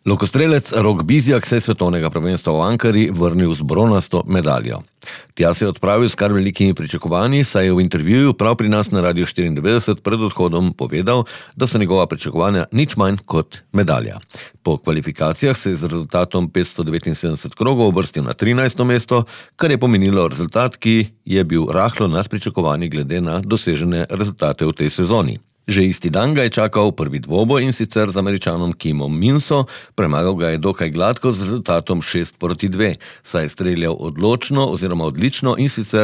Lokostrelec Rok Bizjak se je svetovnega prvenstva v Ankari vrnil z bronasto medaljo. Tja se je odpravil s kar velikimi pričakovanji, saj je v intervjuju prav pri nas na Radiu 94 pred odhodom povedal, da so njegova pričakovanja nič manj kot medalja. Po kvalifikacijah se je z rezultatom 579 krogov uvrstil na 13. mesto, kar je pomenilo rezultat, ki je bil rahlo nad pričakovanji glede na dosežene rezultate v tej sezoni. Že isti dan ga je čakal prvi dvoboj in sicer z Američanom Kimom Minso, premagal ga je dokaj gladko z rezultatom 6-2, saj je streljal odločno oziroma odlično in sicer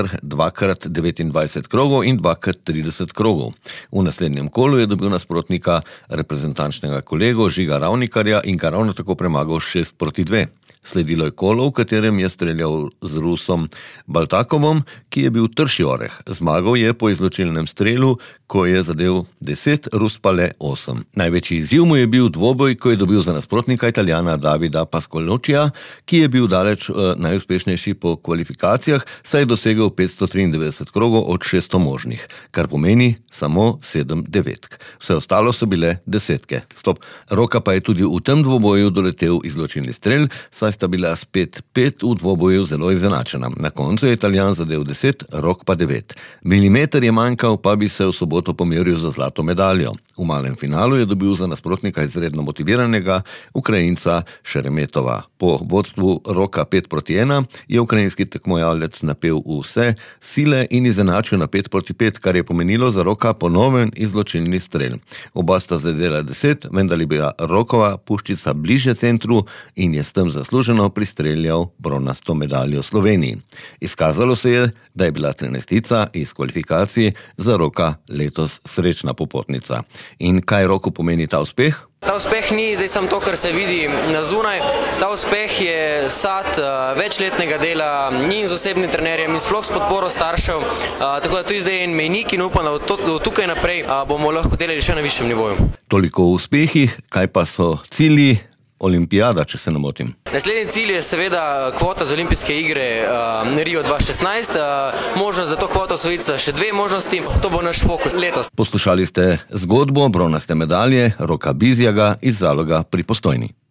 2x29 krogov in 2x30 krogov. V naslednjem kolu je dobil nasprotnika reprezentančnega kolego Žiga Ravnikarja in ga ravno tako premagal 6-2. Sledilo je kolo, v katerem je streljal z Rusom Baltakovom, ki je bil trši oreh. Zmagal je po izločilnem strelu, ko je zadel 10, Rus pa le 8. Največji izziv mu je bil dvoboj, ko je dobil za nasprotnika Italijana Davida Pascoločija, ki je bil daleč najuspešnejši po kvalifikacijah, saj je dosegel 593 krogov od 600 možnih, kar pomeni samo 7 devetk. Vse ostalo so bile desetke. Roka pa je tudi v tem dvoboju doletel izločilni strel, saj sta bila spet 5 v dvoboju zelo izenačena. Na koncu je Italijan zadel 10, Rok pa 9. Milimeter je manjkal, pa bi se v soboto pomeril za zlato medaljo. V malem finalu je dobil za nasprotnika izredno motiviranega Ukrajinca Šeremetova. Po vodstvu Roka 5-1 je ukrajinski tekmovalec napel vse sile in izenačil na 5-5, kar je pomenilo za Roka ponoven izločilni strel. Oba sta zadela 10, vendar je bila Rokova puščica bližje centru in je s tem zasluženo pristreljal bronasto medaljo Sloveniji. Izkazalo se je, da je bila 13. iz kvalifikacij za Roka letos srečna popotnica. In kaj Roku pomeni ta uspeh? Ta uspeh ni zdaj samo to, kar se vidi na zunaj. Ta uspeh je sad večletnega dela in z osebnim trenerjem in sploh s podporo staršev. Tako da to je zdaj en mejnik in upam, da od tukaj naprej bomo lahko delali še na višjem nivoju. Toliko o uspehih, kaj pa so cilji? Olimpijada, če se ne motim. Naslednji cilj je seveda kvota za olimpijske igre Rio 2016. Možnost za to kvoto osvojiti sta še 2 možnosti. To bo naš fokus letos. Poslušali ste zgodbo bronaste medalje Roka Bizjaka iz Zaloga pri Postojni.